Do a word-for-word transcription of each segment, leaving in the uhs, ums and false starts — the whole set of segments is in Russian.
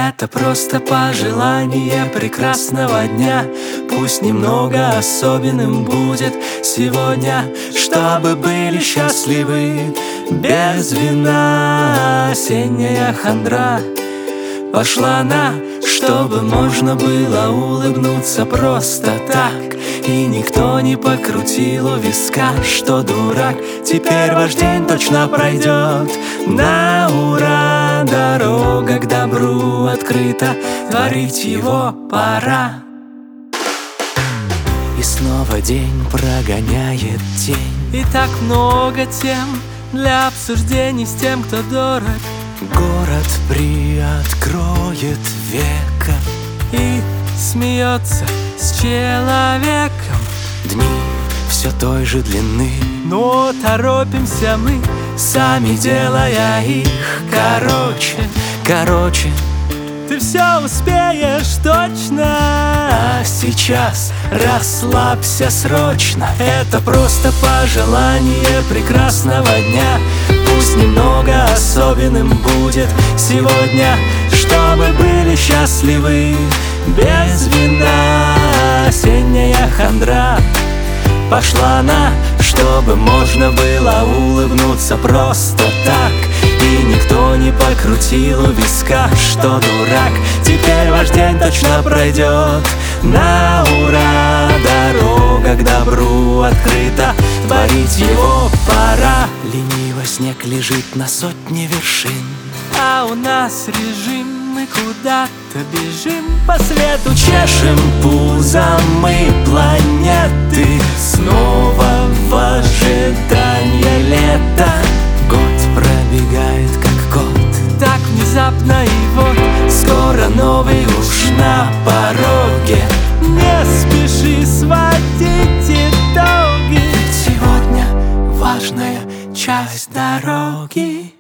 Это просто пожелание прекрасного дня. Пусть немного особенным будет сегодня, чтобы были счастливы без вина. Осенняя хандра пошла на, чтобы можно было улыбнуться просто так, и никто не покрутил у виска, что дурак. Теперь ваш день точно пройдет на ура. Дорога к добру открыта, творить его пора. И снова день прогоняет тень. И так много тем для обсуждений с тем, кто дорог. Город приоткроет века и смеется с человеком. Дни все той же длины, но торопимся мы, сами делая их короче. Короче, ты все успеешь точно. А сейчас расслабься срочно. Это просто пожелание прекрасного дня. Пусть немного особенным будет сегодня, чтобы были счастливы без вина. Осенняя хандра пошла на, чтобы можно было улыбнуться просто так, и никто не покрутил у виска, что дурак. Теперь ваш день точно пройдет на ура. Дорога к добру открыта, творить его пора. Лениво снег лежит на сотне вершин, а у нас режим, мы куда-то бежим по свету, чешем пузом мы планеты. Снова в ожидании лета. Год пробегает как год, так внезапно, и вот скоро новый уж на пороге. Не спеши сводить итоги, сегодня важная часть дороги.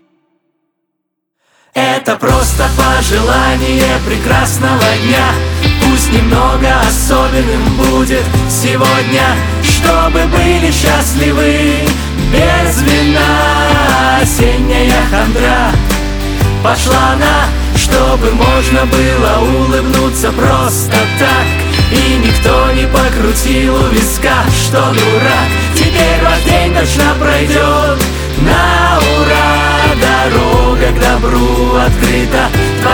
Это просто пожелание прекрасного дня. Пусть немного особенным будет сегодня, чтобы были счастливы без вина. Осенняя хандра пошла на, чтобы можно было улыбнуться просто так, и никто не покрутил у виска, что дурак. Теперь ваш день точно пройдет на ура. Дорога к добру открыта,